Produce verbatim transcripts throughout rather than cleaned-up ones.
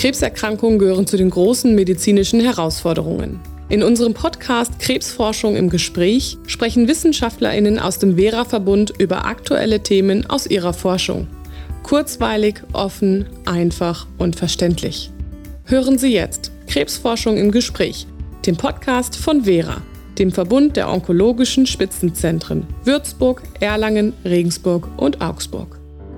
Krebserkrankungen gehören zu den großen medizinischen Herausforderungen. In unserem Podcast Krebsforschung im Gespräch sprechen WissenschaftlerInnen aus dem Vera-Verbund über aktuelle Themen aus ihrer Forschung. Kurzweilig, offen, einfach und verständlich. Hören Sie jetzt Krebsforschung im Gespräch, den Podcast von Vera, dem Verbund der onkologischen Spitzenzentren Würzburg, Erlangen, Regensburg und Augsburg.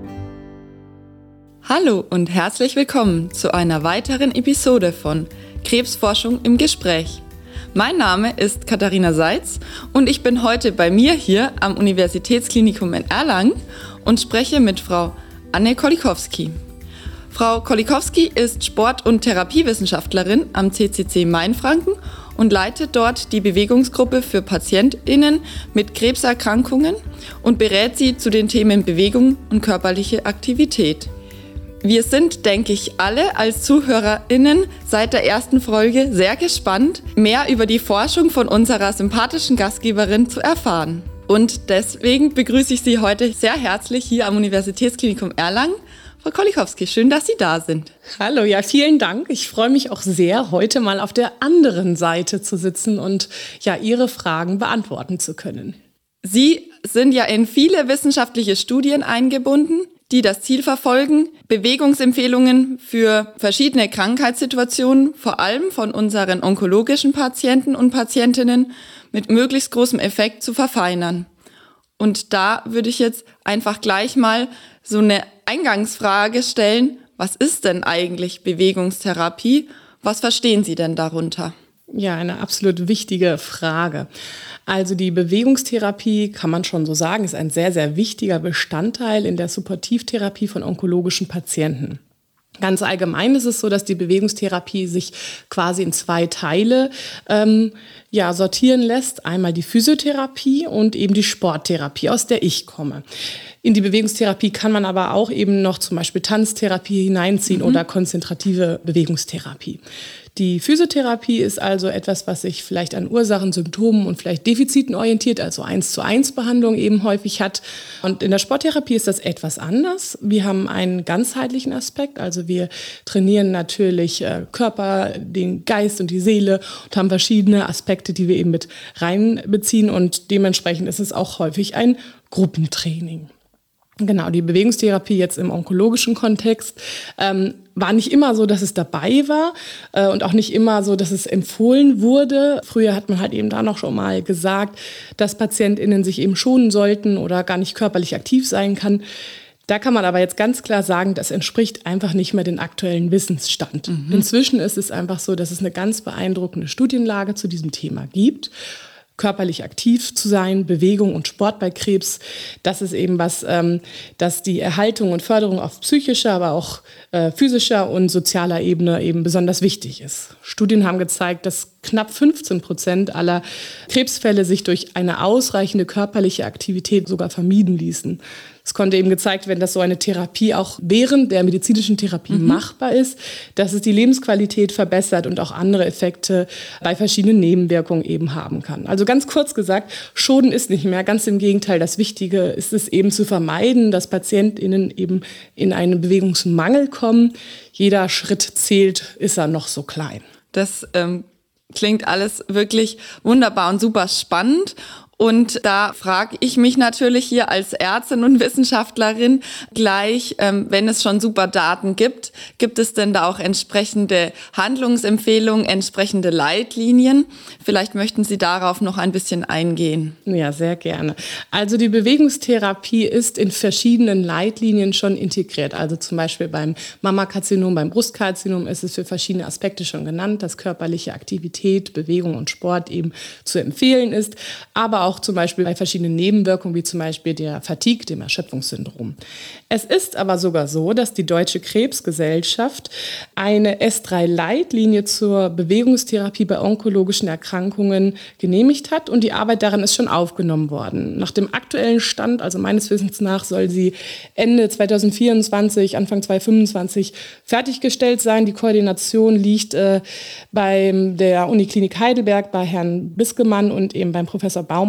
Hallo und herzlich willkommen zu einer weiteren Episode von Krebsforschung im Gespräch. Mein Name ist Katharina Seitz und ich bin heute bei mir hier am Universitätsklinikum in Erlangen und spreche mit Frau Anne Kolikowski. Frau Kolikowski ist Sport- und Therapiewissenschaftlerin am C C C Mainfranken und leitet dort die Bewegungsgruppe für PatientInnen mit Krebserkrankungen und berät sie zu den Themen Bewegung und körperliche Aktivität. Wir sind, denke ich, alle als ZuhörerInnen seit der ersten Folge sehr gespannt, mehr über die Forschung von unserer sympathischen Gastgeberin zu erfahren. Und deswegen begrüße ich Sie heute sehr herzlich hier am Universitätsklinikum Erlangen. Frau Kolikowski, schön, dass Sie da sind. Hallo, ja, vielen Dank. Ich freue mich auch sehr, heute mal auf der anderen Seite zu sitzen und ja, Ihre Fragen beantworten zu können. Sie sind ja in viele wissenschaftliche Studien eingebunden, die das Ziel verfolgen, Bewegungsempfehlungen für verschiedene Krankheitssituationen, vor allem von unseren onkologischen Patienten und Patientinnen, mit möglichst großem Effekt zu verfeinern. Und da würde ich jetzt einfach gleich mal so eine Eingangsfrage stellen: Was ist denn eigentlich Bewegungstherapie? Was verstehen Sie denn darunter? Ja, eine absolut wichtige Frage. Also die Bewegungstherapie, kann man schon so sagen, ist ein sehr, sehr wichtiger Bestandteil in der Supportivtherapie von onkologischen Patienten. Ganz allgemein ist es so, dass die Bewegungstherapie sich quasi in zwei Teile ähm, ja, sortieren lässt. Einmal die Physiotherapie und eben die Sporttherapie, aus der ich komme. In die Bewegungstherapie kann man aber auch eben noch zum Beispiel Tanztherapie hineinziehen mhm. oder konzentrative Bewegungstherapie. Die Physiotherapie ist also etwas, was sich vielleicht an Ursachen, Symptomen und vielleicht Defiziten orientiert, also eins zu eins Behandlung eben häufig hat. Und in der Sporttherapie ist das etwas anders. Wir haben einen ganzheitlichen Aspekt, also wir trainieren natürlich äh, Körper, den Geist und die Seele und haben verschiedene Aspekte, die wir eben mit reinbeziehen, und dementsprechend ist es auch häufig ein Gruppentraining. Genau, die Bewegungstherapie jetzt im onkologischen Kontext ähm, war nicht immer so, dass es dabei war äh, und auch nicht immer so, dass es empfohlen wurde. Früher hat man halt eben da noch schon mal gesagt, dass PatientInnen sich eben schonen sollten oder gar nicht körperlich aktiv sein kann. Da kann man aber jetzt ganz klar sagen, das entspricht einfach nicht mehr dem aktuellen Wissensstand. Mhm. Inzwischen ist es einfach so, dass es eine ganz beeindruckende Studienlage zu diesem Thema gibt. Körperlich aktiv zu sein, Bewegung und Sport bei Krebs, das ist eben was, ähm, das die Erhaltung und Förderung auf psychischer, aber auch äh, physischer und sozialer Ebene eben besonders wichtig ist. Studien haben gezeigt, dass knapp fünfzehn Prozent aller Krebsfälle sich durch eine ausreichende körperliche Aktivität sogar vermieden ließen. Es konnte eben gezeigt werden, dass so eine Therapie auch während der medizinischen Therapie mhm. machbar ist, dass es die Lebensqualität verbessert und auch andere Effekte bei verschiedenen Nebenwirkungen eben haben kann. Also ganz kurz gesagt, Schonen ist nicht mehr, ganz im Gegenteil. Das Wichtige ist es eben zu vermeiden, dass PatientInnen eben in einen Bewegungsmangel kommen. Jeder Schritt zählt, ist er noch so klein. Das ähm, klingt alles wirklich wunderbar und super spannend. Und da frage ich mich natürlich hier als Ärztin und Wissenschaftlerin gleich, ähm, wenn es schon super Daten gibt, gibt es denn da auch entsprechende Handlungsempfehlungen, entsprechende Leitlinien? Vielleicht möchten Sie darauf noch ein bisschen eingehen. Ja, sehr gerne. Also die Bewegungstherapie ist in verschiedenen Leitlinien schon integriert. Also zum Beispiel beim Mammakarzinom, beim Brustkarzinom ist es für verschiedene Aspekte schon genannt, dass körperliche Aktivität, Bewegung und Sport eben zu empfehlen ist. Aber auch zum Beispiel bei verschiedenen Nebenwirkungen, wie zum Beispiel der Fatigue, dem Erschöpfungssyndrom. Es ist aber sogar so, dass die Deutsche Krebsgesellschaft eine S drei Leitlinie zur Bewegungstherapie bei onkologischen Erkrankungen genehmigt hat, und die Arbeit daran ist schon aufgenommen worden. Nach dem aktuellen Stand, also meines Wissens nach, soll sie Ende zwanzig vierundzwanzig, Anfang zwanzig fünfundzwanzig fertiggestellt sein. Die Koordination liegt äh, bei der Uniklinik Heidelberg bei Herrn Biskemann und eben beim Professor Baumann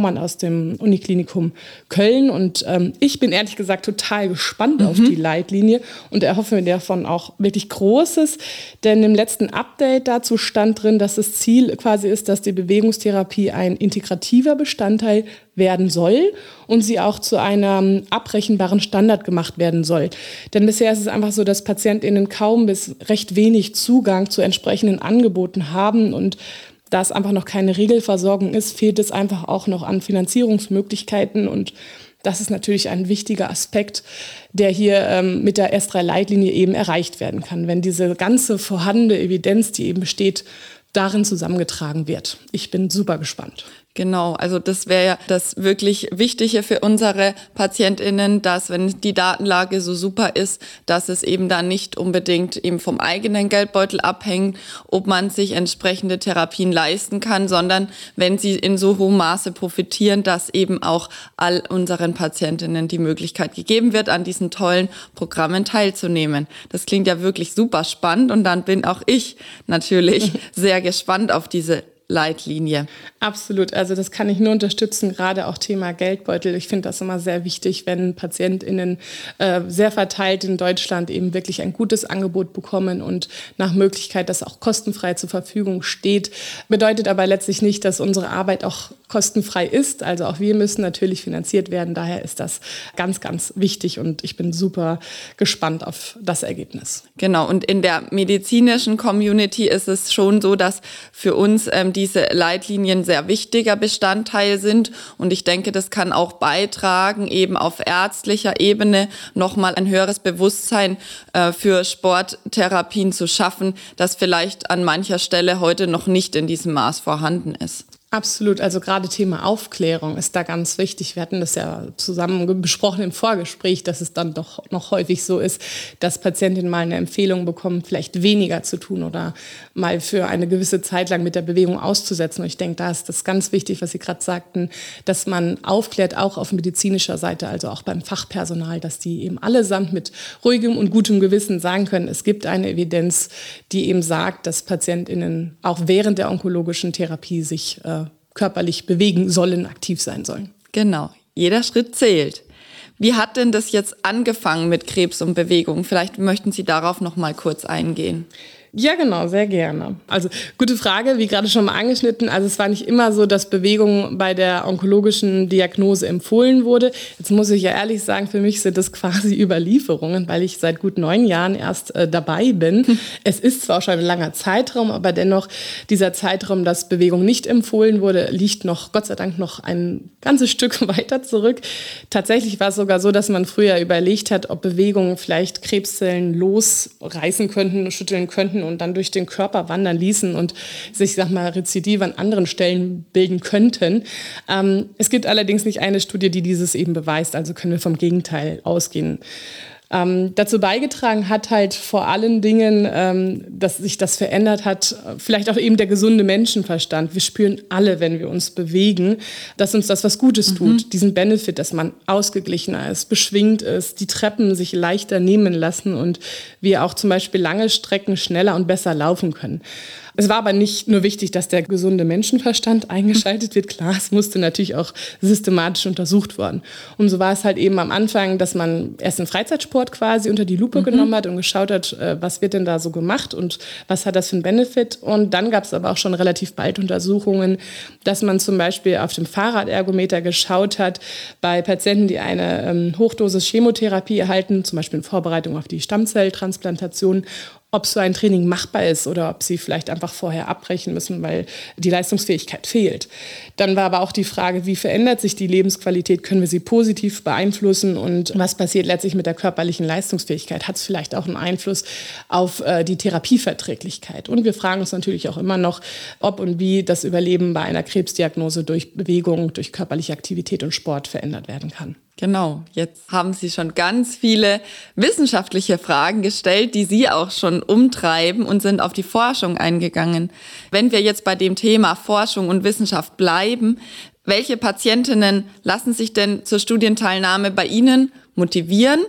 Baumann aus dem Uniklinikum Köln. Und ähm, ich bin ehrlich gesagt total gespannt mhm. auf die Leitlinie und erhoffe mir davon auch wirklich Großes. Denn im letzten Update dazu stand drin, dass das Ziel quasi ist, dass die Bewegungstherapie ein integrativer Bestandteil werden soll und sie auch zu einem abrechenbaren Standard gemacht werden soll. Denn bisher ist es einfach so, dass PatientInnen kaum bis recht wenig Zugang zu entsprechenden Angeboten haben und da es einfach noch keine Regelversorgung ist, fehlt es einfach auch noch an Finanzierungsmöglichkeiten und das ist natürlich ein wichtiger Aspekt, der hier ähm, mit der S drei Leitlinie eben erreicht werden kann, wenn diese ganze vorhandene Evidenz, die eben besteht, darin zusammengetragen wird. Ich bin super gespannt. Genau, also das wäre ja das wirklich Wichtige für unsere PatientInnen, dass wenn die Datenlage so super ist, dass es eben dann nicht unbedingt eben vom eigenen Geldbeutel abhängt, ob man sich entsprechende Therapien leisten kann, sondern wenn sie in so hohem Maße profitieren, dass eben auch all unseren PatientInnen die Möglichkeit gegeben wird, an diesen tollen Programmen teilzunehmen. Das klingt ja wirklich super spannend und dann bin auch ich natürlich sehr gespannt auf diese Leitlinie. Absolut, also das kann ich nur unterstützen, gerade auch Thema Geldbeutel. Ich finde das immer sehr wichtig, wenn PatientInnen äh, sehr verteilt in Deutschland eben wirklich ein gutes Angebot bekommen und nach Möglichkeit, das auch kostenfrei zur Verfügung steht. Bedeutet aber letztlich nicht, dass unsere Arbeit auch kostenfrei ist. Also auch wir müssen natürlich finanziert werden. Daher ist das ganz, ganz wichtig und ich bin super gespannt auf das Ergebnis. Genau, und in der medizinischen Community ist es schon so, dass für uns ähm, diese Leitlinien sehr wichtiger Bestandteil sind und ich denke, das kann auch beitragen, eben auf ärztlicher Ebene nochmal ein höheres Bewusstsein äh, für Sporttherapien zu schaffen, das vielleicht an mancher Stelle heute noch nicht in diesem Maß vorhanden ist. Absolut, also gerade Thema Aufklärung ist da ganz wichtig. Wir hatten das ja zusammen besprochen im Vorgespräch, dass es dann doch noch häufig so ist, dass Patientinnen mal eine Empfehlung bekommen, vielleicht weniger zu tun oder mal für eine gewisse Zeit lang mit der Bewegung auszusetzen. Und ich denke, da ist das ganz wichtig, was Sie gerade sagten, dass man aufklärt, auch auf medizinischer Seite, also auch beim Fachpersonal, dass die eben allesamt mit ruhigem und gutem Gewissen sagen können, es gibt eine Evidenz, die eben sagt, dass PatientInnen auch während der onkologischen Therapie sich äh, körperlich bewegen sollen, aktiv sein sollen. Genau, jeder Schritt zählt. Wie hat denn das jetzt angefangen mit Krebs und Bewegung? Vielleicht möchten Sie darauf noch mal kurz eingehen. Ja, genau, sehr gerne. Also gute Frage, wie gerade schon mal angeschnitten. Also es war nicht immer so, dass Bewegung bei der onkologischen Diagnose empfohlen wurde. Jetzt muss ich ja ehrlich sagen, für mich sind das quasi Überlieferungen, weil ich seit gut neun Jahren erst äh, dabei bin. Hm. Es ist zwar schon ein langer Zeitraum, aber dennoch dieser Zeitraum, dass Bewegung nicht empfohlen wurde, liegt noch, Gott sei Dank, noch ein ganzes Stück weiter zurück. Tatsächlich war es sogar so, dass man früher überlegt hat, ob Bewegungen vielleicht Krebszellen losreißen könnten, schütteln könnten und dann durch den Körper wandern ließen und sich, sag mal, Rezidive an anderen Stellen bilden könnten. Ähm, es gibt allerdings nicht eine Studie, die dieses eben beweist, also können wir vom Gegenteil ausgehen. Ähm, dazu beigetragen hat halt vor allen Dingen, ähm, dass sich das verändert hat, vielleicht auch eben der gesunde Menschenverstand. Wir spüren alle, wenn wir uns bewegen, dass uns das was Gutes mhm. tut. Diesen Benefit, dass man ausgeglichener ist, beschwingt ist, die Treppen sich leichter nehmen lassen und wir auch zum Beispiel lange Strecken schneller und besser laufen können. Es war aber nicht nur wichtig, dass der gesunde Menschenverstand eingeschaltet wird. Klar, es musste natürlich auch systematisch untersucht werden. Und so war es halt eben am Anfang, dass man erst den Freizeitsport quasi unter die Lupe mhm. genommen hat und geschaut hat, was wird denn da so gemacht und was hat das für einen Benefit. Und dann gab es aber auch schon relativ bald Untersuchungen, dass man zum Beispiel auf dem Fahrradergometer geschaut hat, bei Patienten, die eine ähm, Hochdosis Chemotherapie erhalten, zum Beispiel in Vorbereitung auf die Stammzelltransplantation, ob so ein Training machbar ist oder ob sie vielleicht einfach vorher abbrechen müssen, weil die Leistungsfähigkeit fehlt. Dann war aber auch die Frage, wie verändert sich die Lebensqualität? Können wir sie positiv beeinflussen? Und was passiert letztlich mit der körperlichen Leistungsfähigkeit? Hat es vielleicht auch einen Einfluss auf äh, die Therapieverträglichkeit? Und wir fragen uns natürlich auch immer noch, ob und wie das Überleben bei einer Krebsdiagnose durch Bewegung, durch körperliche Aktivität und Sport verändert werden kann. Genau, jetzt haben Sie schon ganz viele wissenschaftliche Fragen gestellt, die Sie auch schon umtreiben und sind auf die Forschung eingegangen. Wenn wir jetzt bei dem Thema Forschung und Wissenschaft bleiben, welche Patientinnen lassen sich denn zur Studienteilnahme bei Ihnen motivieren?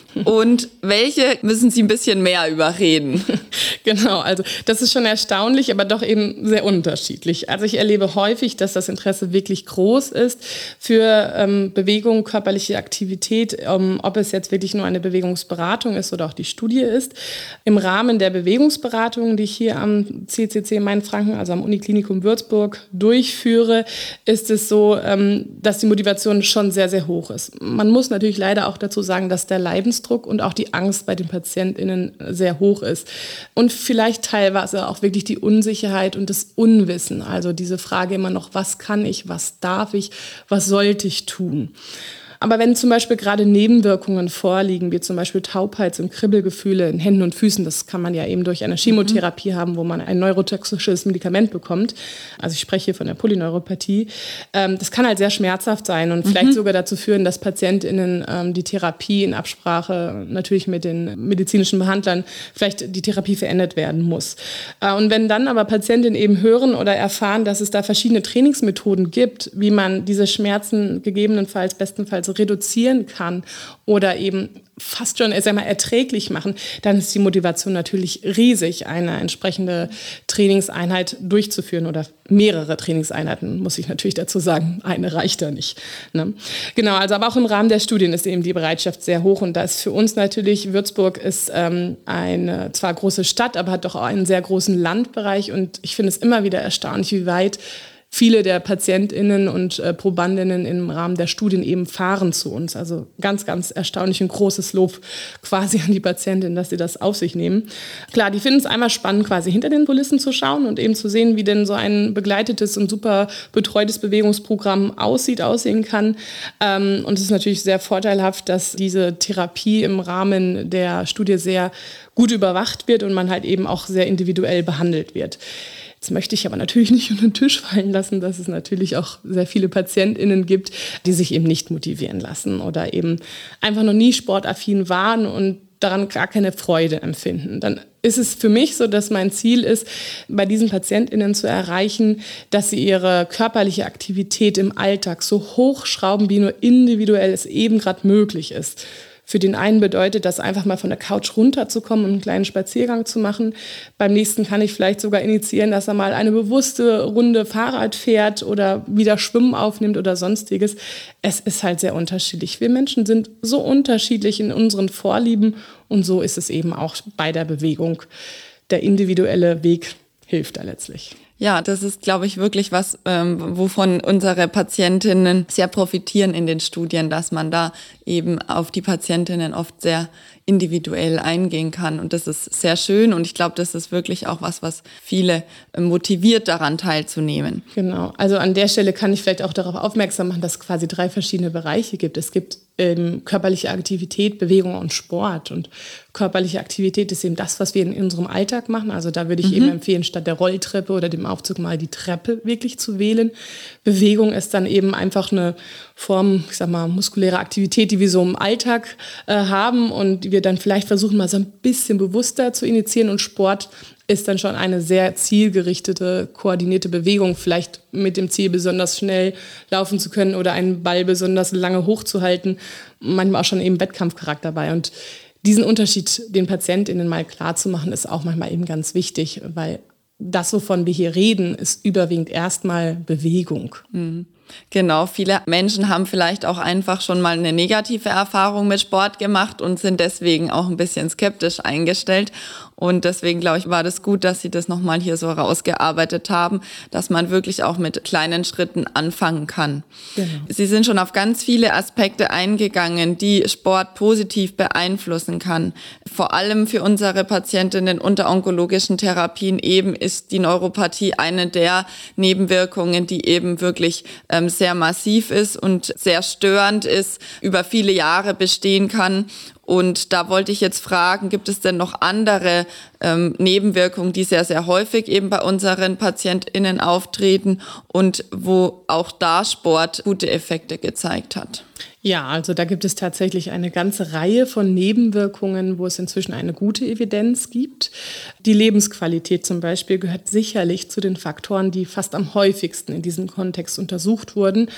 Und welche müssen Sie ein bisschen mehr überreden? Genau, also das ist schon erstaunlich, aber doch eben sehr unterschiedlich. Also ich erlebe häufig, dass das Interesse wirklich groß ist für ähm, Bewegung, körperliche Aktivität, ähm, ob es jetzt wirklich nur eine Bewegungsberatung ist oder auch die Studie ist. Im Rahmen der Bewegungsberatung, die ich hier am C C C Mainfranken, also am Uniklinikum Würzburg, durchführe, ist es so, ähm, dass die Motivation schon sehr, sehr hoch ist. Man muss natürlich leider auch dazu sagen, dass der Leidensdruck und auch die Angst bei den PatientInnen sehr hoch ist. Und vielleicht teilweise auch wirklich die Unsicherheit und das Unwissen. Also diese Frage immer noch, was kann ich, was darf ich, was sollte ich tun? Aber wenn zum Beispiel gerade Nebenwirkungen vorliegen, wie zum Beispiel Taubheits- und Kribbelgefühle in Händen und Füßen, das kann man ja eben durch eine Chemotherapie mhm. haben, wo man ein neurotoxisches Medikament bekommt. Also ich spreche hier von der Polyneuropathie. Ähm, das kann halt sehr schmerzhaft sein und mhm. vielleicht sogar dazu führen, dass PatientInnen ähm, die Therapie in Absprache natürlich mit den medizinischen Behandlern vielleicht die Therapie verändert werden muss. Äh, und wenn dann aber Patientinnen eben hören oder erfahren, dass es da verschiedene Trainingsmethoden gibt, wie man diese Schmerzen gegebenenfalls, bestenfalls reduzieren kann oder eben fast schon ich sag mal, erträglich machen, dann ist die Motivation natürlich riesig, eine entsprechende Trainingseinheit durchzuführen oder mehrere Trainingseinheiten, muss ich natürlich dazu sagen. Eine reicht da nicht. Ne? Genau, also aber auch im Rahmen der Studien ist eben die Bereitschaft sehr hoch und da ist für uns natürlich, Würzburg ist ähm, eine zwar große Stadt, aber hat doch auch einen sehr großen Landbereich und ich finde es immer wieder erstaunlich, wie weit viele der PatientInnen und äh, Probandinnen im Rahmen der Studien eben fahren zu uns. Also ganz, ganz erstaunlich und großes Lob quasi an die Patientinnen, dass sie das auf sich nehmen. Klar, die finden es einmal spannend, quasi hinter den Kulissen zu schauen und eben zu sehen, wie denn so ein begleitetes und super betreutes Bewegungsprogramm aussieht, aussehen kann. Ähm, und es ist natürlich sehr vorteilhaft, dass diese Therapie im Rahmen der Studie sehr gut überwacht wird und man halt eben auch sehr individuell behandelt wird. Jetzt möchte ich aber natürlich nicht unter den Tisch fallen lassen, dass es natürlich auch sehr viele PatientInnen gibt, die sich eben nicht motivieren lassen oder eben einfach noch nie sportaffin waren und daran gar keine Freude empfinden. Dann ist es für mich so, dass mein Ziel ist, bei diesen PatientInnen zu erreichen, dass sie ihre körperliche Aktivität im Alltag so hochschrauben, wie nur individuell es eben gerade möglich ist. Für den einen bedeutet das einfach mal von der Couch runterzukommen und einen kleinen Spaziergang zu machen. Beim nächsten kann ich vielleicht sogar initiieren, dass er mal eine bewusste Runde Fahrrad fährt oder wieder Schwimmen aufnimmt oder sonstiges. Es ist halt sehr unterschiedlich. Wir Menschen sind so unterschiedlich in unseren Vorlieben und so ist es eben auch bei der Bewegung. Der individuelle Weg hilft da letztlich. Ja, das ist, glaube ich, wirklich was, ähm, wovon unsere Patientinnen sehr profitieren in den Studien, dass man da eben auf die Patientinnen oft sehr individuell eingehen kann. Und das ist sehr schön und ich glaube, das ist wirklich auch was, was viele motiviert, daran teilzunehmen. Genau, also an der Stelle kann ich vielleicht auch darauf aufmerksam machen, dass es quasi drei verschiedene Bereiche gibt. Es gibt ähm, körperliche Aktivität, Bewegung und Sport. Und körperliche Aktivität ist eben das, was wir in unserem Alltag machen. Also da würde ich mhm. eben empfehlen, statt der Rolltreppe oder dem Aufzug mal die Treppe wirklich zu wählen. Bewegung ist dann eben einfach eine Form, ich sag mal, muskuläre Aktivität, die wir so im Alltag äh, haben und die wir dann vielleicht versuchen, mal so ein bisschen bewusster zu initiieren. Und Sport ist dann schon eine sehr zielgerichtete, koordinierte Bewegung, vielleicht mit dem Ziel, besonders schnell laufen zu können oder einen Ball besonders lange hochzuhalten. Manchmal auch schon eben Wettkampfcharakter dabei. Und diesen Unterschied den PatientInnen mal klar zu machen, ist auch manchmal eben ganz wichtig, weil das, wovon wir hier reden, ist überwiegend erstmal Bewegung. Mhm. Genau, viele Menschen haben vielleicht auch einfach schon mal eine negative Erfahrung mit Sport gemacht und sind deswegen auch ein bisschen skeptisch eingestellt. Und deswegen, glaube ich, war das gut, dass Sie das nochmal hier so rausgearbeitet haben, dass man wirklich auch mit kleinen Schritten anfangen kann. Genau. Sie sind schon auf ganz viele Aspekte eingegangen, die Sport positiv beeinflussen kann. Vor allem für unsere Patientinnen unter onkologischen Therapien eben ist die Neuropathie eine der Nebenwirkungen, die eben wirklich ähm, sehr massiv ist und sehr störend ist, über viele Jahre bestehen kann. Und da wollte ich jetzt fragen, gibt es denn noch andere ähm, Nebenwirkungen, die sehr, sehr häufig eben bei unseren PatientInnen auftreten und wo auch da Sport gute Effekte gezeigt hat? Ja, also da gibt es tatsächlich eine ganze Reihe von Nebenwirkungen, wo es inzwischen eine gute Evidenz gibt. Die Lebensqualität zum Beispiel gehört sicherlich zu den Faktoren, die fast am häufigsten in diesem Kontext untersucht wurden.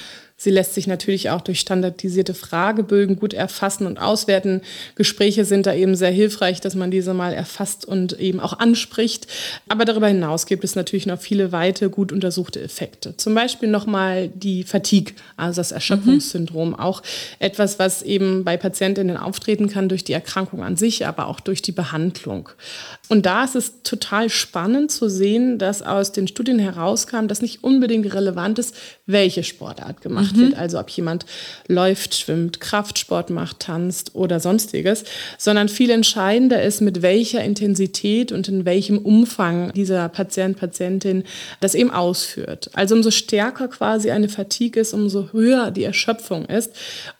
Sie lässt sich natürlich auch durch standardisierte Fragebögen gut erfassen und auswerten. Gespräche sind da eben sehr hilfreich, dass man diese mal erfasst und eben auch anspricht. Aber darüber hinaus gibt es natürlich noch viele weitere gut untersuchte Effekte. Zum Beispiel nochmal die Fatigue, also das Erschöpfungssyndrom. Mhm. Auch etwas, was eben bei Patientinnen auftreten kann durch die Erkrankung an sich, aber auch durch die Behandlung. Und da ist es total spannend zu sehen, dass aus den Studien herauskam, dass nicht unbedingt relevant ist, welche Sportart gemacht mhm. wird. Also ob jemand läuft, schwimmt, Kraftsport macht, tanzt oder sonstiges, sondern viel entscheidender ist, mit welcher Intensität und in welchem Umfang dieser Patient, Patientin das eben ausführt. Also umso stärker quasi eine Fatigue ist, umso höher die Erschöpfung ist,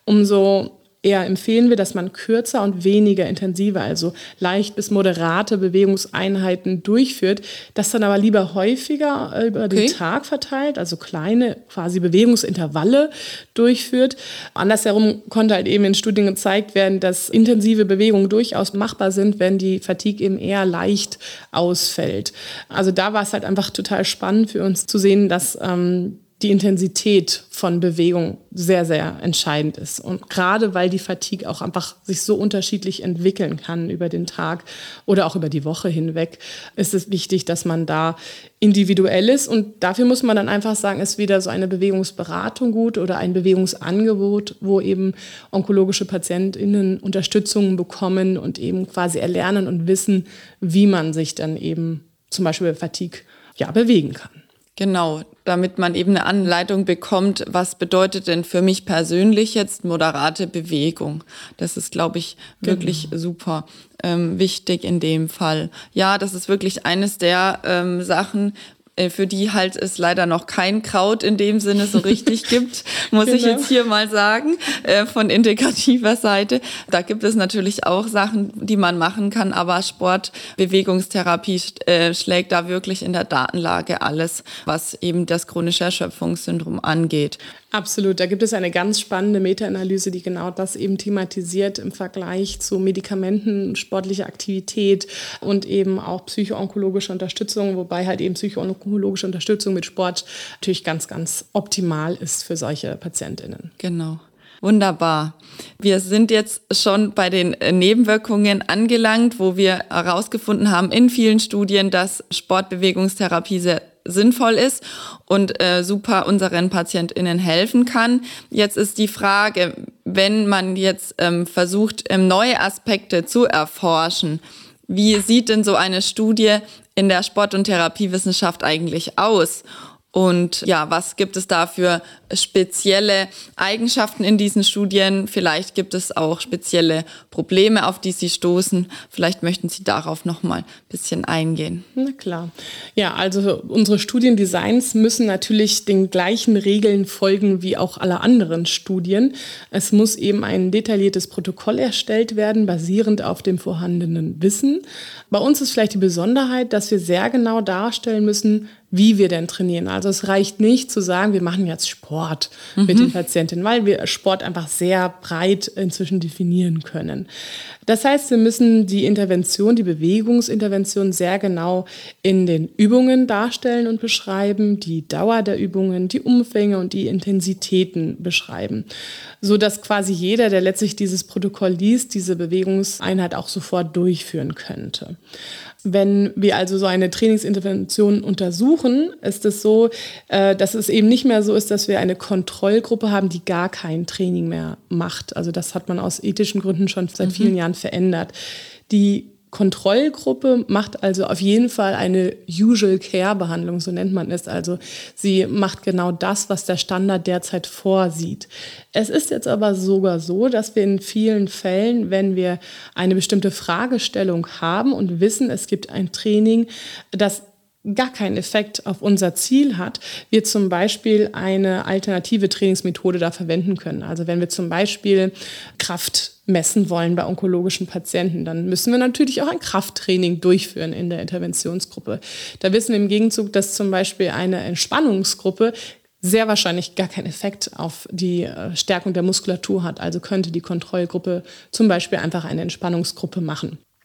umso eher empfehlen wir, dass man kürzer und weniger intensive, also leicht bis moderate Bewegungseinheiten durchführt, das dann aber lieber häufiger über okay. den Tag verteilt, also kleine quasi Bewegungsintervalle durchführt. Andersherum konnte halt eben in Studien gezeigt werden, dass intensive Bewegungen durchaus machbar sind, wenn die Fatigue eben eher leicht ausfällt. Also da war es halt einfach total spannend für uns zu sehen, dass ähm, die Intensität von Bewegung sehr, sehr entscheidend ist. Und gerade weil die Fatigue auch einfach sich so unterschiedlich entwickeln kann über den Tag oder auch über die Woche hinweg, ist es wichtig, dass man da individuell ist. Und dafür muss man dann einfach sagen, ist wieder so eine Bewegungsberatung gut oder ein Bewegungsangebot, wo eben onkologische PatientInnen Unterstützung bekommen und eben quasi erlernen und wissen, wie man sich dann eben zum Beispiel bei Fatigue ja, bewegen kann. Genau, damit man eben eine Anleitung bekommt, was bedeutet denn für mich persönlich jetzt moderate Bewegung. Das ist, glaube ich, wirklich genau. super ähm, wichtig in dem Fall. Ja, das ist wirklich eines der ähm, Sachen, für die halt es leider noch kein Kraut in dem Sinne so richtig gibt, muss genau. ich jetzt hier mal sagen, äh, von integrativer Seite. Da gibt es natürlich auch Sachen, die man machen kann, aber Sportbewegungstherapie äh, schlägt da wirklich in der Datenlage alles, was eben das chronische Erschöpfungssyndrom angeht. Absolut, da gibt es eine ganz spannende Meta-Analyse, die genau das eben thematisiert im Vergleich zu Medikamenten, sportlicher Aktivität und eben auch psychoonkologische Unterstützung, wobei halt eben psychoonkologische Unterstützung mit Sport natürlich ganz, ganz optimal ist für solche PatientInnen. Genau. Wunderbar. Wir sind jetzt schon bei den Nebenwirkungen angelangt, wo wir herausgefunden haben in vielen Studien, dass Sportbewegungstherapie sehr sinnvoll ist und äh, super unseren PatientInnen helfen kann. Jetzt ist die Frage, wenn man jetzt ähm, versucht, ähm, neue Aspekte zu erforschen, wie sieht denn so eine Studie in der Sport- und Therapiewissenschaft eigentlich aus? Und ja, was gibt es da für spezielle Eigenschaften in diesen Studien? Vielleicht gibt es auch spezielle Probleme, auf die Sie stoßen. Vielleicht möchten Sie darauf noch mal ein bisschen eingehen. Na klar. Ja, also unsere Studiendesigns müssen natürlich den gleichen Regeln folgen wie auch alle anderen Studien. Es muss eben ein detailliertes Protokoll erstellt werden, basierend auf dem vorhandenen Wissen. Bei uns ist vielleicht die Besonderheit, dass wir sehr genau darstellen müssen, wie wir denn trainieren. Also es reicht nicht zu sagen, wir machen jetzt Sport mhm. mit den Patientinnen, weil wir Sport einfach sehr breit inzwischen definieren können. Das heißt, wir müssen die Intervention, die Bewegungsintervention sehr genau in den Übungen darstellen und beschreiben, die Dauer der Übungen, die Umfänge und die Intensitäten beschreiben, sodass quasi jeder, der letztlich dieses Protokoll liest, diese Bewegungseinheit auch sofort durchführen könnte. Wenn wir also so eine Trainingsintervention untersuchen, ist es so, dass es eben nicht mehr so ist, dass wir eine Kontrollgruppe haben, die gar kein Training mehr macht. Also das hat man aus ethischen Gründen schon seit mhm. vielen Jahren verändert. Die Kontrollgruppe macht also auf jeden Fall eine Usual Care Behandlung, so nennt man es. Also sie macht genau das, was der Standard derzeit vorsieht. Es ist jetzt aber sogar so, dass wir in vielen Fällen, wenn wir eine bestimmte Fragestellung haben und wissen, es gibt ein Training, das gar keinen Effekt auf unser Ziel hat, wir zum Beispiel eine alternative Trainingsmethode da verwenden können. Also wenn wir zum Beispiel Kraft messen wollen bei onkologischen Patienten, dann müssen wir natürlich auch ein Krafttraining durchführen in der Interventionsgruppe. Da wissen wir im Gegenzug, dass zum Beispiel eine Entspannungsgruppe sehr wahrscheinlich gar keinen Effekt auf die Stärkung der Muskulatur hat. Also könnte die Kontrollgruppe zum Beispiel einfach eine Entspannungsgruppe machen.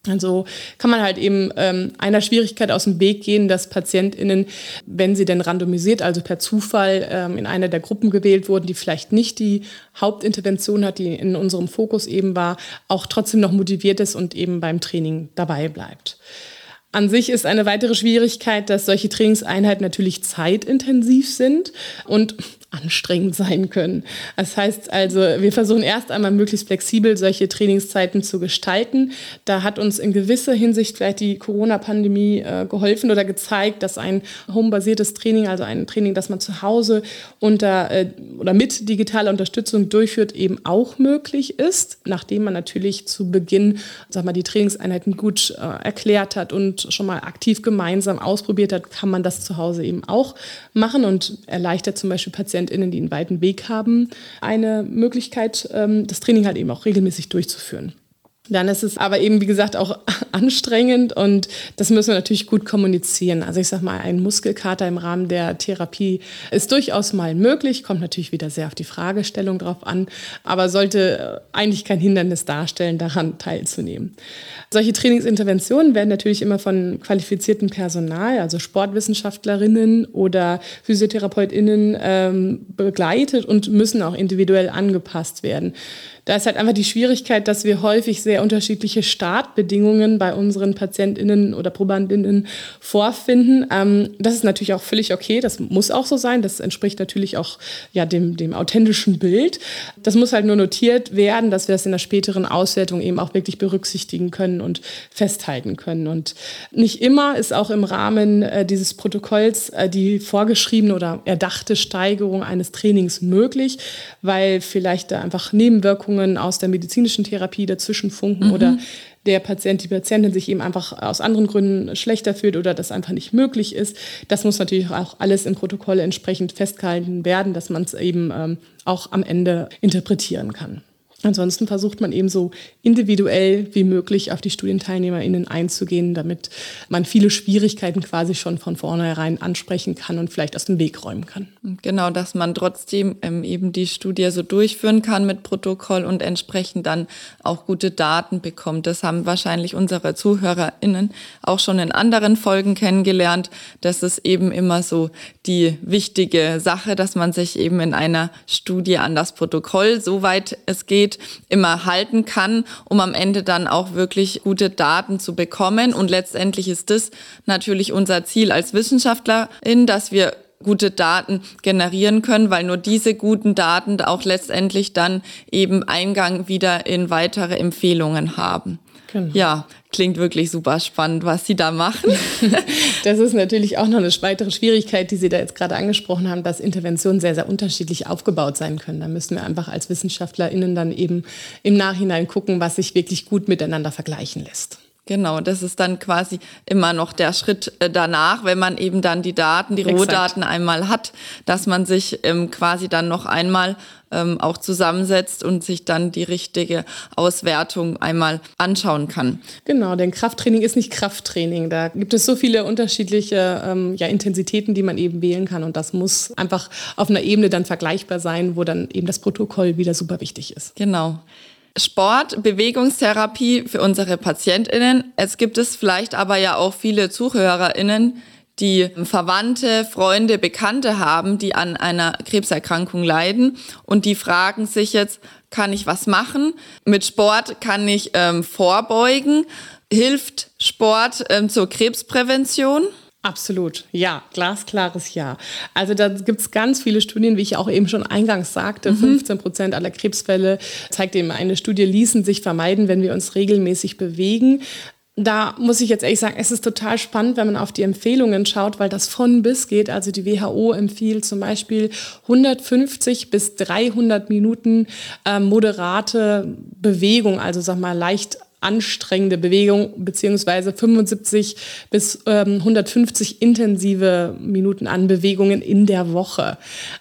Also kann man halt eben ähm, einer Schwierigkeit aus dem Weg gehen, dass PatientInnen, wenn sie denn randomisiert, also per Zufall ähm, in einer der Gruppen gewählt wurden, die vielleicht nicht die Hauptintervention hat, die in unserem Fokus eben war, auch trotzdem noch motiviert ist und eben beim Training dabei bleibt. An sich ist eine weitere Schwierigkeit, dass solche Trainingseinheiten natürlich zeitintensiv sind und anstrengend sein können. Das heißt also, wir versuchen erst einmal möglichst flexibel solche Trainingszeiten zu gestalten. Da hat uns in gewisser Hinsicht vielleicht die Corona-Pandemie äh, geholfen oder gezeigt, dass ein homebasiertes Training, also ein Training, das man zu Hause unter äh, oder mit digitaler Unterstützung durchführt, eben auch möglich ist, nachdem man natürlich zu Beginn, sag mal, die Trainingseinheiten gut äh, erklärt hat und schon mal aktiv gemeinsam ausprobiert hat, kann man das zu Hause eben auch machen und erleichtert zum Beispiel Patienten, PatientInnen, die einen weiten Weg haben, eine Möglichkeit, das Training halt eben auch regelmäßig durchzuführen. Dann ist es aber eben, wie gesagt, auch anstrengend und das müssen wir natürlich gut kommunizieren. Also ich sag mal, ein Muskelkater im Rahmen der Therapie ist durchaus mal möglich, kommt natürlich wieder sehr auf die Fragestellung drauf an, aber sollte eigentlich kein Hindernis darstellen, daran teilzunehmen. Solche Trainingsinterventionen werden natürlich immer von qualifiziertem Personal, also SportwissenschaftlerInnen oder PhysiotherapeutInnen ähm, begleitet und müssen auch individuell angepasst werden. Da ist halt einfach die Schwierigkeit, dass wir häufig sehr unterschiedliche Startbedingungen bei unseren PatientInnen oder ProbandInnen vorfinden. Ähm, das ist natürlich auch völlig okay, das muss auch so sein. Das entspricht natürlich auch ja, dem, dem authentischen Bild. Das muss halt nur notiert werden, dass wir das in der späteren Auswertung eben auch wirklich berücksichtigen können und festhalten können. Und nicht immer ist auch im Rahmen äh, dieses Protokolls äh, die vorgeschriebene oder erdachte Steigerung eines Trainings möglich, weil vielleicht da einfach Nebenwirkungen aus der medizinischen Therapie dazwischen funken mhm. oder der Patient, die Patientin sich eben einfach aus anderen Gründen schlechter fühlt oder das einfach nicht möglich ist. Das muss natürlich auch alles im Protokoll entsprechend festgehalten werden, dass man es eben ähm, auch am Ende interpretieren kann. Ansonsten versucht man eben so individuell wie möglich auf die StudienteilnehmerInnen einzugehen, damit man viele Schwierigkeiten quasi schon von vornherein ansprechen kann und vielleicht aus dem Weg räumen kann. Genau, dass man trotzdem ähm, eben die Studie so durchführen kann mit Protokoll und entsprechend dann auch gute Daten bekommt. Das haben wahrscheinlich unsere ZuhörerInnen auch schon in anderen Folgen kennengelernt. Das ist eben immer so die wichtige Sache, dass man sich eben in einer Studie an das Protokoll, soweit es geht, immer halten kann, um am Ende dann auch wirklich gute Daten zu bekommen. Und letztendlich ist das natürlich unser Ziel als Wissenschaftlerin, dass wir gute Daten generieren können, weil nur diese guten Daten auch letztendlich dann eben Eingang wieder in weitere Empfehlungen haben. Genau. Ja, klingt wirklich super spannend, was Sie da machen. Das ist natürlich auch noch eine weitere Schwierigkeit, die Sie da jetzt gerade angesprochen haben, dass Interventionen sehr, sehr unterschiedlich aufgebaut sein können. Da müssen wir einfach als WissenschaftlerInnen dann eben im Nachhinein gucken, was sich wirklich gut miteinander vergleichen lässt. Genau, das ist dann quasi immer noch der Schritt danach, wenn man eben dann die Daten, die Rohdaten einmal hat, dass man sich ähm, quasi dann noch einmal ähm, auch zusammensetzt und sich dann die richtige Auswertung einmal anschauen kann. Genau, denn Krafttraining ist nicht Krafttraining. Da gibt es so viele unterschiedliche ähm, ja, Intensitäten, die man eben wählen kann und das muss einfach auf einer Ebene dann vergleichbar sein, wo dann eben das Protokoll wieder super wichtig ist. Genau. Sport, Bewegungstherapie für unsere PatientInnen. Es gibt es vielleicht aber ja auch viele ZuhörerInnen, die Verwandte, Freunde, Bekannte haben, die an einer Krebserkrankung leiden und die fragen sich jetzt, kann ich was machen? Mit Sport kann ich ähm, vorbeugen? Hilft Sport ähm, zur Krebsprävention? Absolut, ja, glasklares Ja. Also da gibt es ganz viele Studien, wie ich auch eben schon eingangs sagte, mhm. fünfzehn Prozent aller Krebsfälle, zeigt eben eine Studie, ließen sich vermeiden, wenn wir uns regelmäßig bewegen. Da muss ich jetzt ehrlich sagen, es ist total spannend, wenn man auf die Empfehlungen schaut, weil das von bis geht. Also die W H O empfiehlt zum Beispiel hundertfünfzig bis dreihundert Minuten äh, moderate Bewegung, also sag mal leicht anstrengende Bewegung, beziehungsweise fünfundsiebzig bis hundertfünfzig intensive Minuten an Bewegungen in der Woche.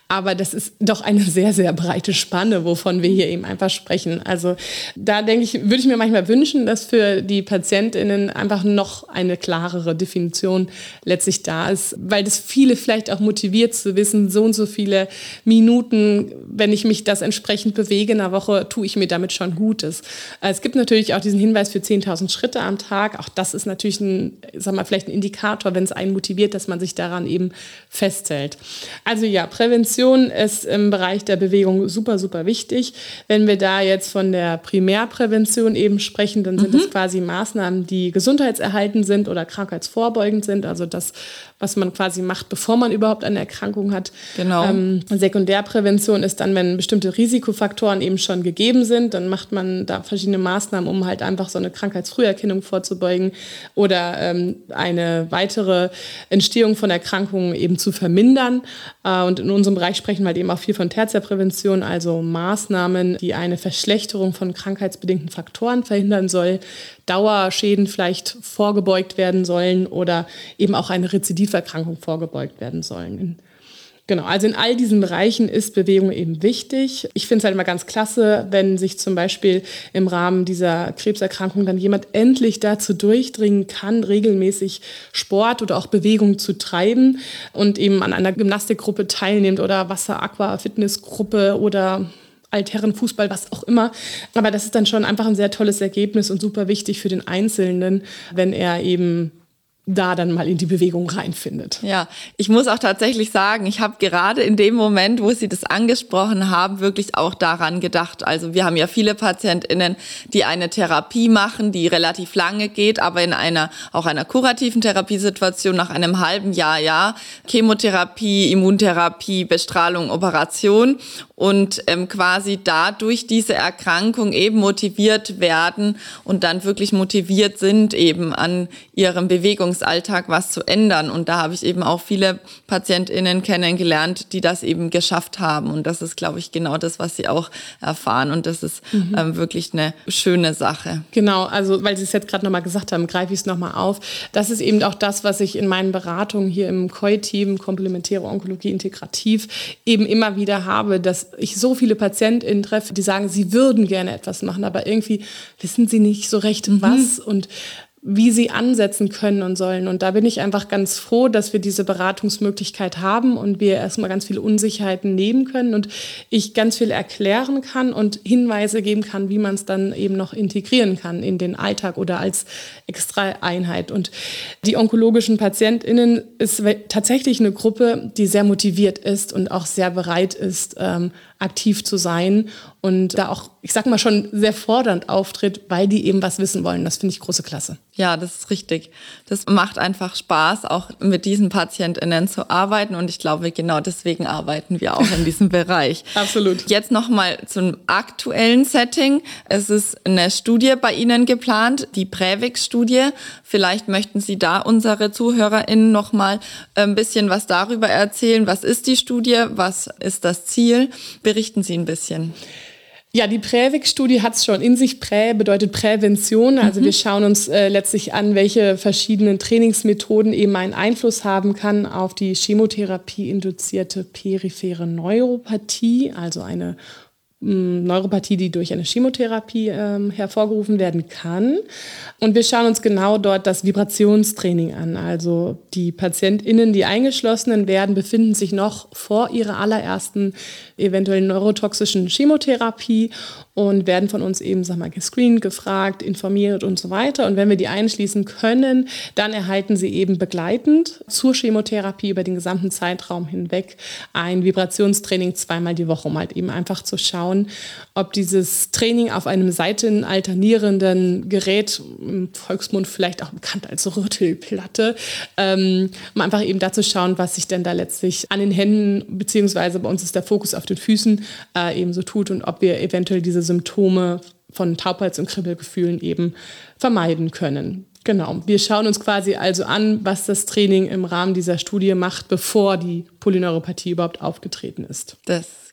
Aber das ist doch eine sehr, sehr breite Spanne, wovon wir hier eben einfach sprechen. Also da denke ich, würde ich mir manchmal wünschen, dass für die PatientInnen einfach noch eine klarere Definition letztlich da ist, weil das viele vielleicht auch motiviert zu wissen, so und so viele Minuten, wenn ich mich das entsprechend bewege in der Woche, tue ich mir damit schon Gutes. Es gibt natürlich auch diesen Hinweis für zehntausend Schritte am Tag. Auch das ist natürlich ein, sag mal, vielleicht ein Indikator, wenn es einen motiviert, dass man sich daran eben festhält. Also ja, Prävention ist im Bereich der Bewegung super, super wichtig. Wenn wir da jetzt von der Primärprävention eben sprechen, dann sind mhm. das quasi Maßnahmen, die gesundheitserhaltend sind oder krankheitsvorbeugend sind. Also das, was man quasi macht, bevor man überhaupt eine Erkrankung hat. Genau. Ähm, Sekundärprävention ist dann, wenn bestimmte Risikofaktoren eben schon gegeben sind, dann macht man da verschiedene Maßnahmen, um halt einfach so eine Krankheitsfrüherkennung vorzubeugen oder ähm, eine weitere Entstehung von Erkrankungen eben zu vermindern. Äh, und in unserem Bereich sprechen wir halt eben auch viel von Tertiärprävention, also Maßnahmen, die eine Verschlechterung von krankheitsbedingten Faktoren verhindern soll, Dauerschäden vielleicht vorgebeugt werden sollen oder eben auch eine Rezidiverkrankung vorgebeugt werden sollen. Genau, also in all diesen Bereichen ist Bewegung eben wichtig. Ich finde es halt immer ganz klasse, wenn sich zum Beispiel im Rahmen dieser Krebserkrankung dann jemand endlich dazu durchdringen kann, regelmäßig Sport oder auch Bewegung zu treiben und eben an einer Gymnastikgruppe teilnimmt oder Wasser-Aqua-Fitnessgruppe oder Altherrenfußball, was auch immer. Aber das ist dann schon einfach ein sehr tolles Ergebnis und super wichtig für den Einzelnen, wenn er eben da dann mal in die Bewegung reinfindet. Ja, ich muss auch tatsächlich sagen, ich habe gerade in dem Moment, wo Sie das angesprochen haben, wirklich auch daran gedacht. Also wir haben ja viele PatientInnen, die eine Therapie machen, die relativ lange geht, aber in einer auch einer kurativen Therapiesituation nach einem halben Jahr, ja, Chemotherapie, Immuntherapie, Bestrahlung, Operation und ähm, quasi dadurch diese Erkrankung eben motiviert werden und dann wirklich motiviert sind, eben an ihrem Bewegungsalltag was zu ändern. Und da habe ich eben auch viele PatientInnen kennengelernt, die das eben geschafft haben. Und das ist, glaube ich, genau das, was sie auch erfahren. Und das ist mhm. ähm, wirklich eine schöne Sache. Genau, also weil Sie es jetzt gerade nochmal gesagt haben, greife ich es nochmal auf. Das ist eben auch das, was ich in meinen Beratungen hier im C O I-Team, Komplementäre Onkologie Integrativ, eben immer wieder habe, dass ich so viele PatientInnen treffe, die sagen, sie würden gerne etwas machen, aber irgendwie wissen sie nicht so recht, mhm. was und wie sie ansetzen können und sollen. Und da bin ich einfach ganz froh, dass wir diese Beratungsmöglichkeit haben und wir erstmal ganz viele Unsicherheiten nehmen können und ich ganz viel erklären kann und Hinweise geben kann, wie man es dann eben noch integrieren kann in den Alltag oder als extra Einheit. Und die onkologischen PatientInnen ist tatsächlich eine Gruppe, die sehr motiviert ist und auch sehr bereit ist, ähm, aktiv zu sein und da auch, ich sag mal, schon sehr fordernd auftritt, weil die eben was wissen wollen. Das finde ich große Klasse. Ja, das ist richtig. Das macht einfach Spaß, auch mit diesen PatientInnen zu arbeiten und ich glaube, genau deswegen arbeiten wir auch in diesem Bereich. Absolut. Jetzt nochmal zum aktuellen Setting. Es ist eine Studie bei Ihnen geplant, die Prävix-Studie. Vielleicht möchten Sie da unsere ZuhörerInnen nochmal ein bisschen was darüber erzählen. Was ist die Studie? Was ist das Ziel? Berichten Sie ein bisschen. Ja, die Prävix-Studie hat es schon in sich. Prä bedeutet Prävention. Also mhm. wir schauen uns äh, letztlich an, welche verschiedenen Trainingsmethoden eben einen Einfluss haben kann auf die Chemotherapie-induzierte periphere Neuropathie, also eine Neuropathie, die durch eine Chemotherapie ähm, hervorgerufen werden kann. Und wir schauen uns genau dort das Vibrationstraining an. Also die PatientInnen, die eingeschlossenen werden, befinden sich noch vor ihrer allerersten eventuell neurotoxischen Chemotherapie und werden von uns eben, sag mal, gescreent, gefragt, informiert und so weiter. Und wenn wir die einschließen können, dann erhalten sie eben begleitend zur Chemotherapie über den gesamten Zeitraum hinweg ein Vibrationstraining zweimal die Woche, um halt eben einfach zu schauen, ob dieses Training auf einem seitenalternierenden Gerät, im Volksmund vielleicht auch bekannt als Rüttelplatte, ähm, um einfach eben da zu schauen, was sich denn da letztlich an den Händen, beziehungsweise bei uns ist der Fokus auf den Füßen, äh, eben so tut und ob wir eventuell diese Symptome von Taubheits- und Kribbelgefühlen eben vermeiden können. Genau, wir schauen uns quasi also an, was das Training im Rahmen dieser Studie macht, bevor die Polyneuropathie überhaupt aufgetreten ist. Das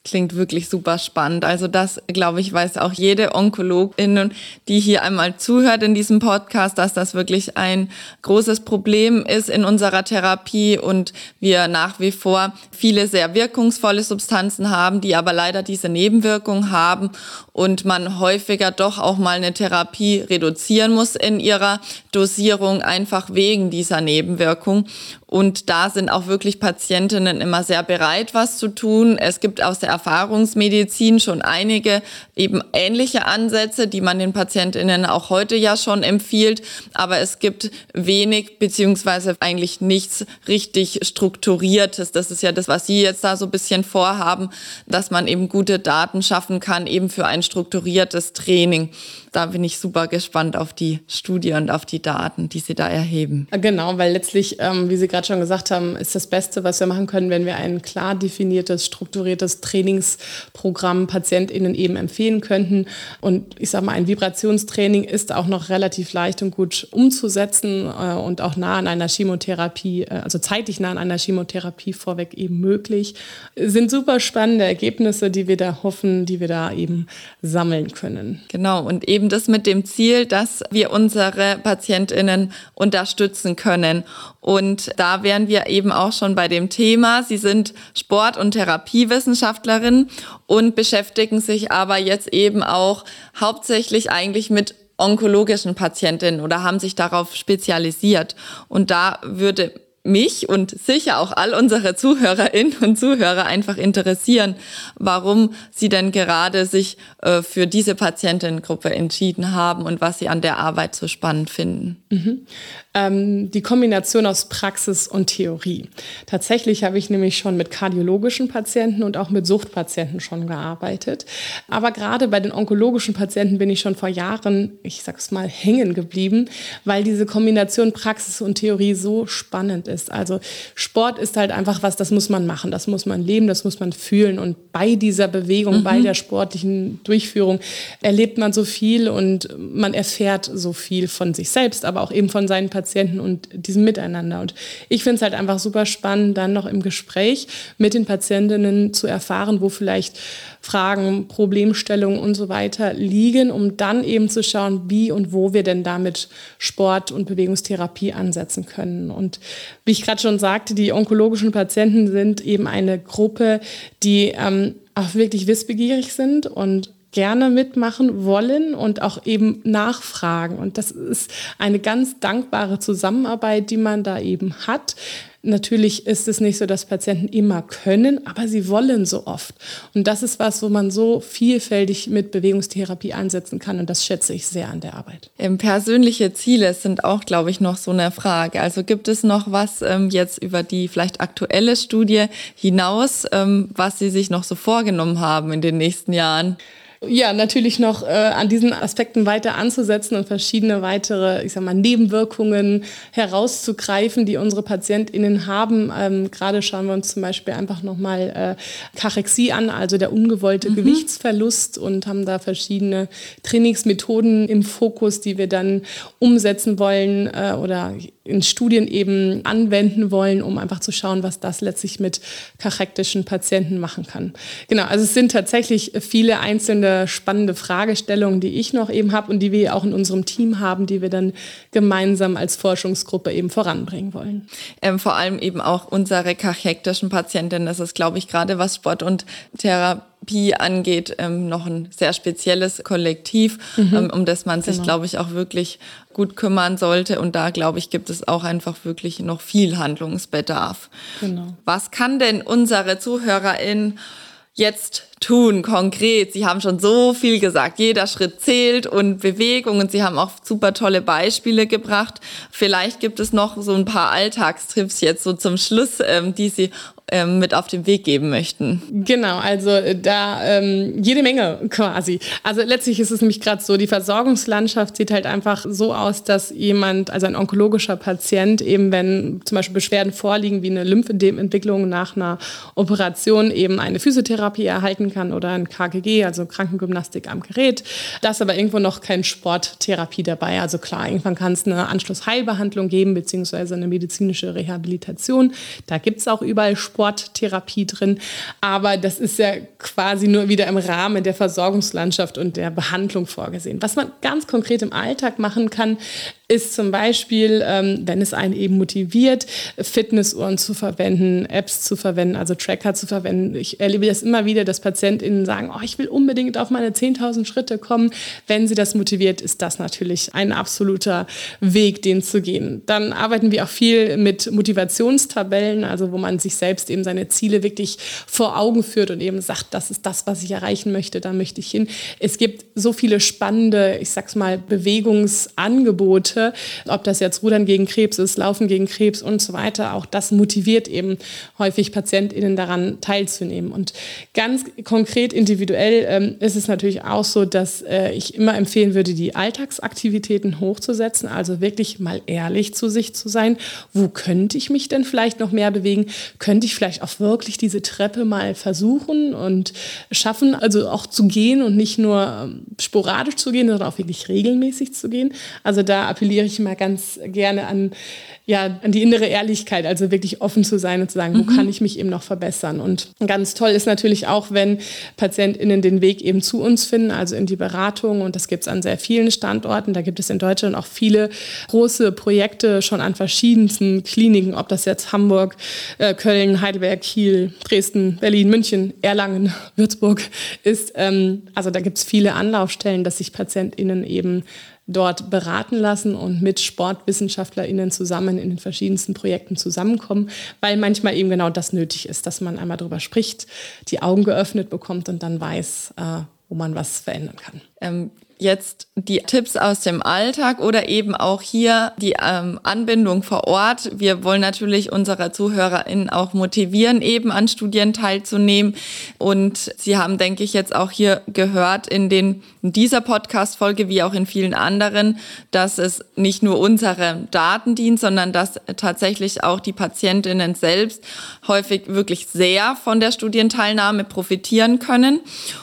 klingt wirklich super spannend. Also das, glaube ich, weiß auch jede Onkologin, die hier einmal zuhört in diesem Podcast, dass das wirklich ein großes Problem ist in unserer Therapie und wir nach wie vor viele sehr wirkungsvolle Substanzen haben, die aber leider diese Nebenwirkungen haben und man häufiger doch auch mal eine Therapie reduzieren muss in ihrer Dosierung, einfach wegen dieser Nebenwirkung. Und da sind auch wirklich Patientinnen immer sehr bereit, was zu tun. Es gibt aus der Erfahrungsmedizin schon einige eben ähnliche Ansätze, die man den Patientinnen auch heute ja schon empfiehlt. Aber es gibt wenig beziehungsweise eigentlich nichts richtig Strukturiertes. Das ist ja das, was Sie jetzt da so ein bisschen vorhaben, dass man eben gute Daten schaffen kann, eben für ein strukturiertes Training. Da bin ich super gespannt auf die Studie und auf die Daten, die Sie da erheben. Genau, weil letztlich, ähm, wie Sie gerade schon gesagt haben, ist das Beste, was wir machen können, wenn wir ein klar definiertes, strukturiertes Trainingsprogramm PatientInnen eben empfehlen könnten. Und ich sage mal, ein Vibrationstraining ist auch noch relativ leicht und gut umzusetzen äh, und auch nah an einer Chemotherapie, äh, also zeitlich nah an einer Chemotherapie vorweg eben möglich. Sind super spannende Ergebnisse, die wir da hoffen, die wir da eben sammeln können. Genau, und eben das mit dem Ziel, dass wir unsere PatientInnen unterstützen können. Und da wären wir eben auch schon bei dem Thema. Sie sind Sport- und Therapiewissenschaftlerin und beschäftigen sich aber jetzt eben auch hauptsächlich eigentlich mit onkologischen Patientinnen oder haben sich darauf spezialisiert. Und da würde mich und sicher auch all unsere Zuhörerinnen und Zuhörer einfach interessieren, warum Sie denn gerade sich äh, für diese Patientengruppe entschieden haben und was Sie an der Arbeit so spannend finden. Mhm. Ähm, die Kombination aus Praxis und Theorie. Tatsächlich habe ich nämlich schon mit kardiologischen Patienten und auch mit Suchtpatienten schon gearbeitet. Aber gerade bei den onkologischen Patienten bin ich schon vor Jahren, ich sag's mal, hängen geblieben, weil diese Kombination Praxis und Theorie so spannend ist. Also Sport ist halt einfach was, das muss man machen, das muss man leben, das muss man fühlen. Und bei dieser Bewegung, mhm. bei der sportlichen Durchführung erlebt man so viel und man erfährt so viel von sich selbst, aber auch eben von seinen Patienten. Patienten und diesem Miteinander. Und ich finde es halt einfach super spannend, dann noch im Gespräch mit den Patientinnen zu erfahren, wo vielleicht Fragen, Problemstellungen und so weiter liegen, um dann eben zu schauen, wie und wo wir denn damit Sport- und Bewegungstherapie ansetzen können. Und wie ich gerade schon sagte, die onkologischen Patienten sind eben eine Gruppe, die ähm, auch wirklich wissbegierig sind und gerne mitmachen wollen und auch eben nachfragen. Und das ist eine ganz dankbare Zusammenarbeit, die man da eben hat. Natürlich ist es nicht so, dass Patienten immer können, aber sie wollen so oft. Und das ist was, wo man so vielfältig mit Bewegungstherapie einsetzen kann. Und das schätze ich sehr an der Arbeit. Ähm, persönliche Ziele sind auch, glaube ich, noch so eine Frage. Also gibt es noch was ähm, jetzt über die vielleicht aktuelle Studie hinaus, ähm, was Sie sich noch so vorgenommen haben in den nächsten Jahren? Ja, natürlich noch äh, an diesen Aspekten weiter anzusetzen und verschiedene weitere, ich sag mal, Nebenwirkungen herauszugreifen, die unsere PatientInnen haben. Ähm, gerade schauen wir uns zum Beispiel einfach nochmal äh, Kachexie an, also der ungewollte mhm. Gewichtsverlust, und haben da verschiedene Trainingsmethoden im Fokus, die wir dann umsetzen wollen äh, oder in Studien eben anwenden wollen, um einfach zu schauen, was das letztlich mit kachektischen Patienten machen kann. Genau, also es sind tatsächlich viele einzelne spannende Fragestellungen, die ich noch eben habe und die wir auch in unserem Team haben, die wir dann gemeinsam als Forschungsgruppe eben voranbringen wollen. Ähm, vor allem eben auch unsere kachektischen Patientinnen, das ist, glaube ich, gerade was Sport und Therapie angeht, ähm, noch ein sehr spezielles Kollektiv, mhm. ähm, um das man sich, genau. glaube ich, auch wirklich gut kümmern sollte. Und da, glaube ich, gibt es auch einfach wirklich noch viel Handlungsbedarf. Genau. Was kann denn unsere ZuhörerInnen jetzt tun, konkret? Sie haben schon so viel gesagt. Jeder Schritt zählt und Bewegung, und Sie haben auch super tolle Beispiele gebracht. Vielleicht gibt es noch so ein paar Alltagstipps jetzt so zum Schluss, ähm, die Sie ähm, mit auf den Weg geben möchten. Genau, also da ähm, jede Menge quasi. Also letztlich ist es nämlich gerade so, die Versorgungslandschaft sieht halt einfach so aus, dass jemand, also ein onkologischer Patient, eben wenn zum Beispiel Beschwerden vorliegen, wie eine Lymphödementwicklung nach einer Operation, eben eine Physiotherapie erhalten kann oder ein K G G, also Krankengymnastik am Gerät. Da ist aber irgendwo noch keine Sporttherapie dabei. Also klar, irgendwann kann es eine Anschlussheilbehandlung geben, beziehungsweise eine medizinische Rehabilitation. Da gibt es auch überall Sport. Supporttherapie drin. Aber das ist ja quasi nur wieder im Rahmen der Versorgungslandschaft und der Behandlung vorgesehen. Was man ganz konkret im Alltag machen kann, ist zum Beispiel, ähm, wenn es einen eben motiviert, Fitnessuhren zu verwenden, Apps zu verwenden, also Tracker zu verwenden. Ich erlebe das immer wieder, dass PatientInnen sagen, oh, ich will unbedingt auf meine zehntausend Schritte kommen. Wenn sie das motiviert, ist das natürlich ein absoluter Weg, den zu gehen. Dann arbeiten wir auch viel mit Motivationstabellen, also wo man sich selbst eben seine Ziele wirklich vor Augen führt und eben sagt, das ist das, was ich erreichen möchte, da möchte ich hin. Es gibt so viele spannende, ich sag's mal, Bewegungsangebote, ob das jetzt Rudern gegen Krebs ist, Laufen gegen Krebs und so weiter. Auch das motiviert eben häufig PatientInnen daran teilzunehmen. Und ganz konkret individuell ähm, ist es natürlich auch so, dass äh, ich immer empfehlen würde, die Alltagsaktivitäten hochzusetzen, also wirklich mal ehrlich zu sich zu sein. Wo könnte ich mich denn vielleicht noch mehr bewegen? Könnte ich vielleicht auch wirklich diese Treppe mal versuchen und schaffen, also auch zu gehen und nicht nur ähm, sporadisch zu gehen, sondern auch wirklich regelmäßig zu gehen. Also da appelliere ich immer ganz gerne an, ja, an die innere Ehrlichkeit, also wirklich offen zu sein und zu sagen, mhm. wo kann ich mich eben noch verbessern? Und ganz toll ist natürlich auch, wenn PatientInnen den Weg eben zu uns finden, also in die Beratung. Und das gibt es an sehr vielen Standorten. Da gibt es in Deutschland auch viele große Projekte schon an verschiedensten Kliniken, ob das jetzt Hamburg, äh, Köln, Heidelberg, Kiel, Dresden, Berlin, München, Erlangen, Würzburg ist. Ähm, also da gibt es viele Anlaufstellen, dass sich PatientInnen eben dort beraten lassen und mit SportwissenschaftlerInnen zusammen in den verschiedensten Projekten zusammenkommen, weil manchmal eben genau das nötig ist, dass man einmal drüber spricht, die Augen geöffnet bekommt und dann weiß, äh, wo man was verändern kann. Ähm Jetzt die Tipps aus dem Alltag oder eben auch hier die ähm, Anbindung vor Ort. Wir wollen natürlich unsere ZuhörerInnen auch motivieren, eben an Studien teilzunehmen. Und Sie haben, denke ich, jetzt auch hier gehört in, den, in dieser Podcast-Folge wie auch in vielen anderen, dass es nicht nur unsere Daten dient, sondern dass tatsächlich auch die PatientInnen selbst häufig wirklich sehr von der Studienteilnahme profitieren können.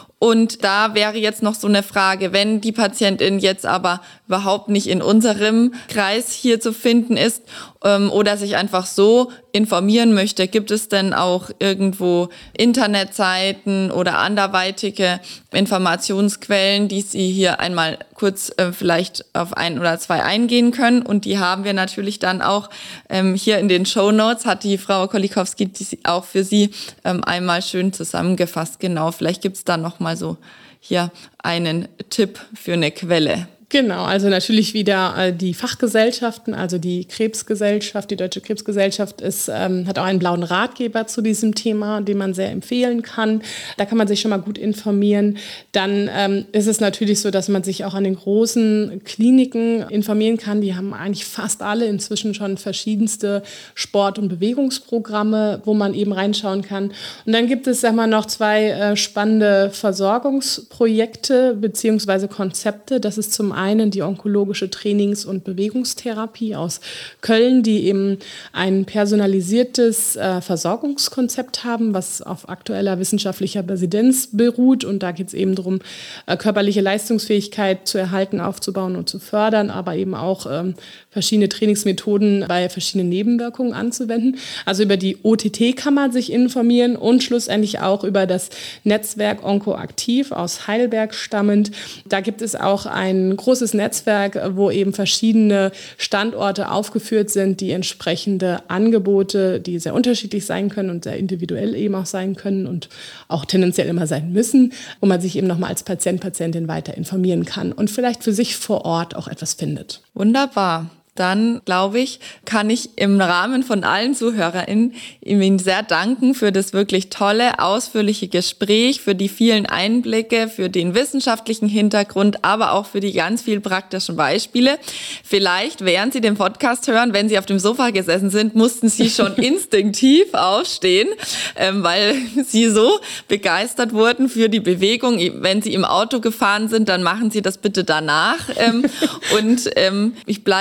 Und da wäre jetzt noch so eine Frage, wenn die Patientin jetzt aber überhaupt nicht in unserem Kreis hier zu finden ist ähm, oder sich einfach so informieren möchte, gibt es denn auch irgendwo Internetseiten oder anderweitige Informationsquellen, die Sie hier einmal kurz äh, vielleicht auf ein oder zwei eingehen können? Und die haben wir natürlich dann auch ähm, hier in den Shownotes, hat die Frau Kolikowski die auch für Sie ähm, einmal schön zusammengefasst. Genau, vielleicht gibt es da noch mal so hier einen Tipp für eine Quelle. Genau, also natürlich wieder äh, die Fachgesellschaften, also die Krebsgesellschaft, die Deutsche Krebsgesellschaft ist, ähm, hat auch einen blauen Ratgeber zu diesem Thema, den man sehr empfehlen kann. Da kann man sich schon mal gut informieren. Dann ähm, ist es natürlich so, dass man sich auch an den großen Kliniken informieren kann. Die haben eigentlich fast alle inzwischen schon verschiedenste Sport- und Bewegungsprogramme, wo man eben reinschauen kann. Und dann gibt es, sag mal, noch zwei äh, spannende Versorgungsprojekte beziehungsweise Konzepte. Das ist zum einen die onkologische Trainings- und Bewegungstherapie aus Köln, die eben ein personalisiertes äh, Versorgungskonzept haben, was auf aktueller wissenschaftlicher Residenz beruht. Und da geht es eben darum, äh, körperliche Leistungsfähigkeit zu erhalten, aufzubauen und zu fördern, aber eben auch ähm, verschiedene Trainingsmethoden bei verschiedenen Nebenwirkungen anzuwenden. Also über die O T T kann man sich informieren und schlussendlich auch über das Netzwerk OncoAktiv aus Heidelberg stammend. Da gibt es auch ein großes Netzwerk, wo eben verschiedene Standorte aufgeführt sind, die entsprechende Angebote, die sehr unterschiedlich sein können und sehr individuell eben auch sein können und auch tendenziell immer sein müssen, wo man sich eben nochmal als Patient, Patientin weiter informieren kann und vielleicht für sich vor Ort auch etwas findet. Wunderbar. Dann, glaube ich, kann ich im Rahmen von allen ZuhörerInnen Ihnen sehr danken für das wirklich tolle, ausführliche Gespräch, für die vielen Einblicke, für den wissenschaftlichen Hintergrund, aber auch für die ganz vielen praktischen Beispiele. Vielleicht, während Sie den Podcast hören, wenn Sie auf dem Sofa gesessen sind, mussten Sie schon instinktiv aufstehen, ähm, weil Sie so begeistert wurden für die Bewegung. Wenn Sie im Auto gefahren sind, dann machen Sie das bitte danach. Ähm, und ähm, ich bleibe mir wirklich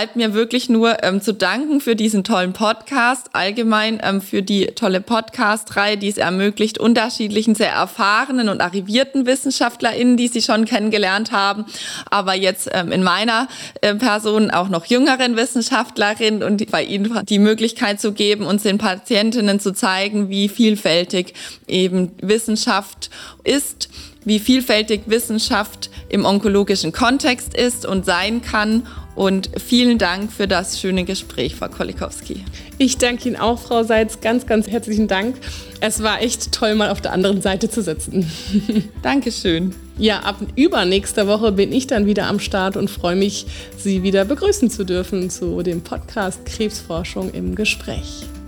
wirklich nur ähm, zu danken für diesen tollen Podcast, allgemein ähm, für die tolle Podcast-Reihe, die es ermöglicht, unterschiedlichen, sehr erfahrenen und arrivierten WissenschaftlerInnen, die Sie schon kennengelernt haben, aber jetzt ähm, in meiner äh, Person auch noch jüngeren Wissenschaftlerinnen und bei Ihnen die Möglichkeit zu geben, uns den Patientinnen zu zeigen, wie vielfältig eben Wissenschaft ist, wie vielfältig Wissenschaft im onkologischen Kontext ist und sein kann. Und vielen Dank für das schöne Gespräch, Frau Kollikowski. Ich danke Ihnen auch, Frau Seitz. Ganz, ganz herzlichen Dank. Es war echt toll, mal auf der anderen Seite zu sitzen. Dankeschön. Ja, ab übernächster Woche bin ich dann wieder am Start und freue mich, Sie wieder begrüßen zu dürfen zu dem Podcast Krebsforschung im Gespräch.